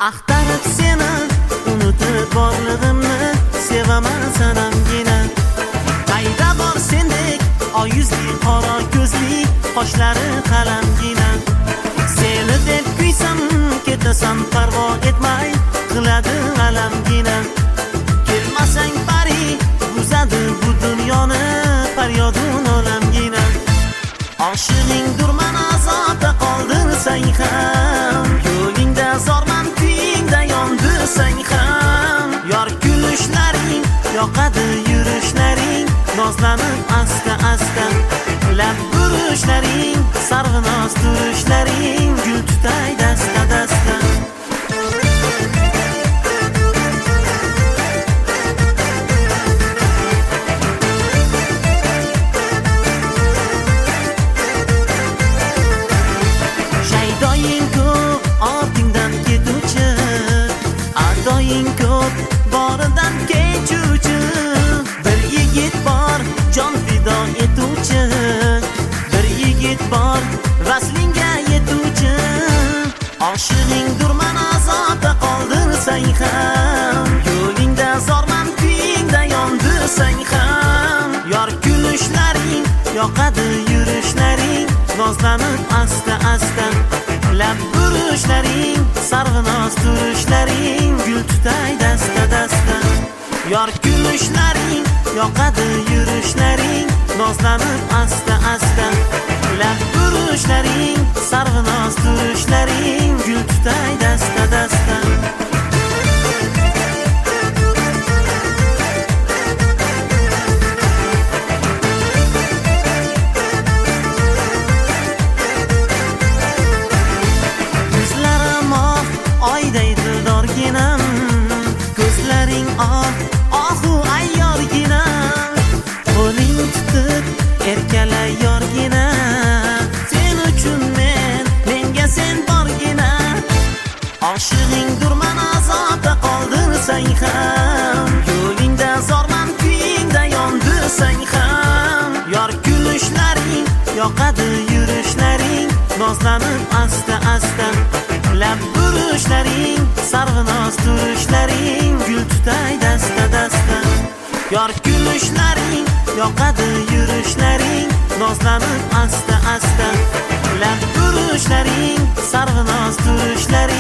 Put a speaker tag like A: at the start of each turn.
A: Axtarib seni unutib borlig'imni sevaman sanamgina. Qayda bor sendek oy yuzli qora ko'zli qoshlari qalamgina. Seni deb kuysam ketasan parvo etmay qiladi alamgina. Kelmasang bari buzadi bu dunyoni faryodun olamgina. Oshig'ing durman azobda qoldirsang ham, yo'lingda zorman kuyingda yondirsang ham, yor kulishlaring yoqadi yurishlaring, nozlanib asta asta lab burishlaring, sarg'inoz turishlaring, gul tutay dasta dasta. Shaydoying ko'p ortingdan ketuvchi, adoying ko'p boridan kechuvchi. Bir yigit bor jon fido etuvchi, bir yigit bor vaslingga yetuvchi. Oshig'ing durman azobda qoldirsang ham, yo'lingda zorman kuyingda yondirsang ham, yor kulishlaring yoqadi yurishlaring, nozlanib asta asta lab burishlaring, sarg'inoz turishlaring, gul tutay dasta dasta. Yor kulishlaring yoqadi yurishlaring, nozlanib asta asta lab burishlaring, sarg'inoz turishlaring, gul tutay dasta dasta. Oyday dildorginam, ko'zlaring ohu ayyorginam, qo'ling tutib erkalay yorgina. Sen uchun menga sen borgina. Oshig'ing durman azobda qoldirsang ham, yo'lingda zorman kuyingda yondirsang ham, yor kulishlaring yoqadi yurishlaring, nozlanib asta asta lab burishlaring, sarg'inoz turishlaring, gul tutay dasta dasta. Yor kulishlaring yoqadi yurishlaring, nozlanib asta asta lab burishlaring, sarg'inoz turishlaring.